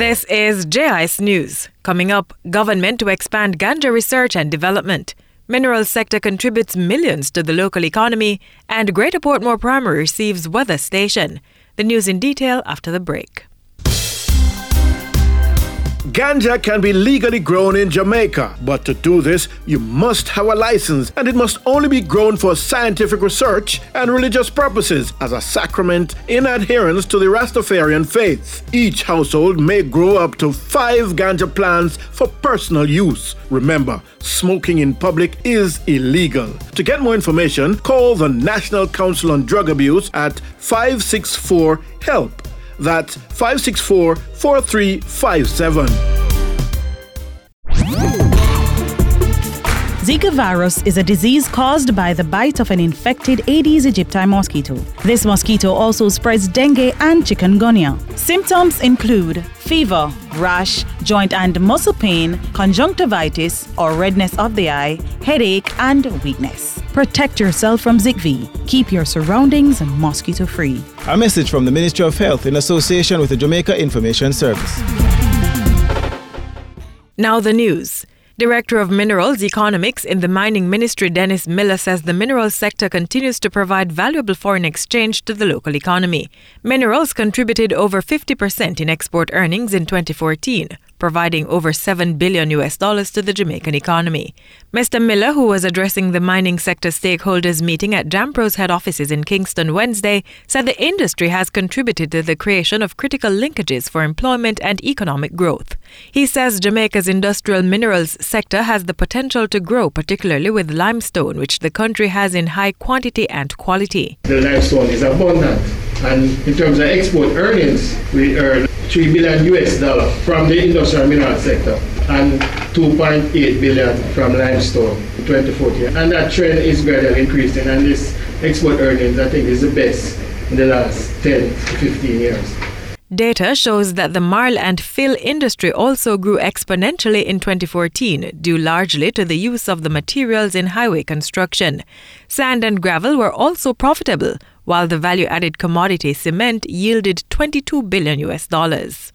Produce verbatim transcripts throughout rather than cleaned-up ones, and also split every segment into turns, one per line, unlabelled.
This is J I S News. Coming up, government to expand ganja research and development. Minerals sector contributes millions to the local economy, and Greater Portmore Primary receives weather station. The news in detail after the break.
Ganja can be legally grown in Jamaica, but to do this, you must have a license, and it must only be grown for scientific research and religious purposes as a sacrament in adherence to the Rastafarian faith. Each household may grow up to five ganja plants for personal use. Remember, smoking in public is illegal. To get more information, call the National Council on Drug Abuse at five six four HELP. That's five six four, four three five seven.
Zika virus is a disease caused by the bite of an infected Aedes aegypti mosquito. This mosquito also spreads dengue and chikungunya. Symptoms include fever, rash, joint and muscle pain, conjunctivitis or redness of the eye, headache and weakness. Protect yourself from Z I C V. Keep your surroundings mosquito-free.
A message from the Ministry of Health in association with the Jamaica Information Service.
Now the news. Director of Minerals Economics in the Mining Ministry, Dennis Miller, says the minerals sector continues to provide valuable foreign exchange to the local economy. Minerals contributed over fifty percent in export earnings in twenty fourteen, providing over seven billion U S dollars to the Jamaican economy. Mister Miller, who was addressing the mining sector stakeholders meeting at Jampro's head offices in Kingston Wednesday, said the industry has contributed to the creation of critical linkages for employment and economic growth. He says Jamaica's industrial minerals sector has the potential to grow, particularly with limestone, which the country has in high quantity and quality.
The limestone is abundant, and in terms of export earnings, we earn three billion U S dollars from the industrial mineral sector and two point eight billion from limestone in twenty fourteen. And that trend is gradually increasing, and this export earnings, I think, is the best in the last ten to fifteen years.
Data shows that the marl and fill industry also grew exponentially in twenty fourteen, due largely to the use of the materials in highway construction. Sand and gravel were also profitable, while the value-added commodity cement yielded twenty-two billion U S dollars.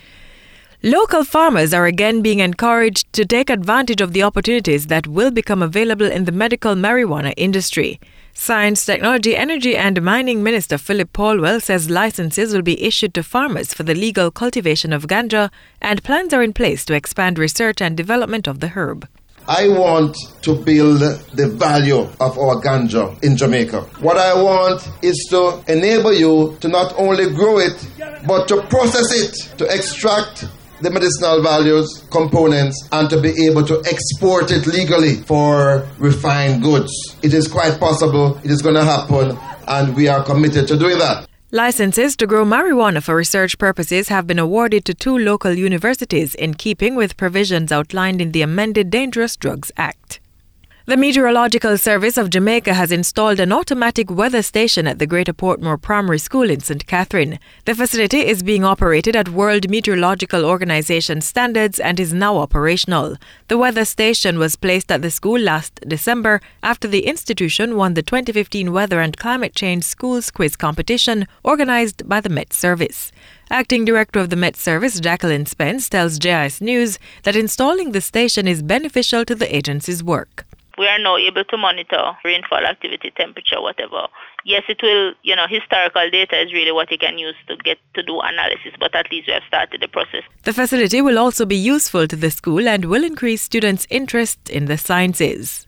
Local farmers are again being encouraged to take advantage of the opportunities that will become available in the medical marijuana industry. Science, Technology, Energy and Mining Minister Philip Paulwell says licenses will be issued to farmers for the legal cultivation of ganja, and plans are in place to expand research and development of the herb.
I want to build the value of our ganja in Jamaica. What I want is to enable you to not only grow it, but to process it, to extract the medicinal values, components, and to be able to export it legally for refined goods. It is quite possible, it is going to happen, and we are committed to doing that.
Licenses to grow marijuana for research purposes have been awarded to two local universities in keeping with provisions outlined in the amended Dangerous Drugs Act. The Meteorological Service of Jamaica has installed an automatic weather station at the Greater Portmore Primary School in Saint Catherine. The facility is being operated at World Meteorological Organization standards and is now operational. The weather station was placed at the school last December after the institution won the twenty fifteen Weather and Climate Change Schools Quiz competition organized by the Met Service. Acting Director of the Met Service, Jacqueline Spence, tells J I S News that installing the station is beneficial to the agency's work.
We are now able to monitor rainfall activity, temperature, whatever. Yes, it will, you know, historical data is really what you can use to get to do analysis, but at least we have started the process.
The facility will also be useful to the school and will increase students' interest in the sciences.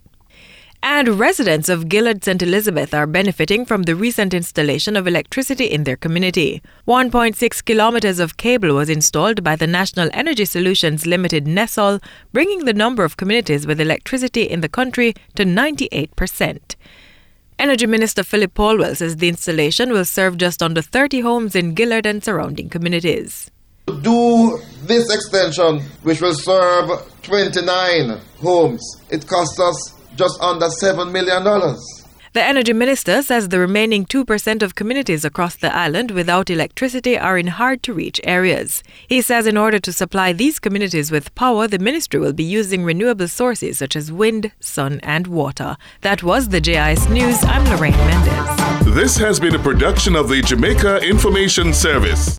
And residents of Gillard Saint Elizabeth are benefiting from the recent installation of electricity in their community. one point six kilometers of cable was installed by the National Energy Solutions Limited NESOL, bringing the number of communities with electricity in the country to ninety-eight percent. Energy Minister Philip Paulwell says the installation will serve just under thirty homes in Gillard and surrounding communities.
To do this extension, which will serve twenty-nine homes, it costs us just under seven million dollars.
The Energy Minister says the remaining two percent of communities across the island without electricity are in hard-to-reach areas. He says in order to supply these communities with power, the ministry will be using renewable sources such as wind, sun and water. That was the J I S News. I'm Lorraine Mendez.
This has been a production of the Jamaica Information Service.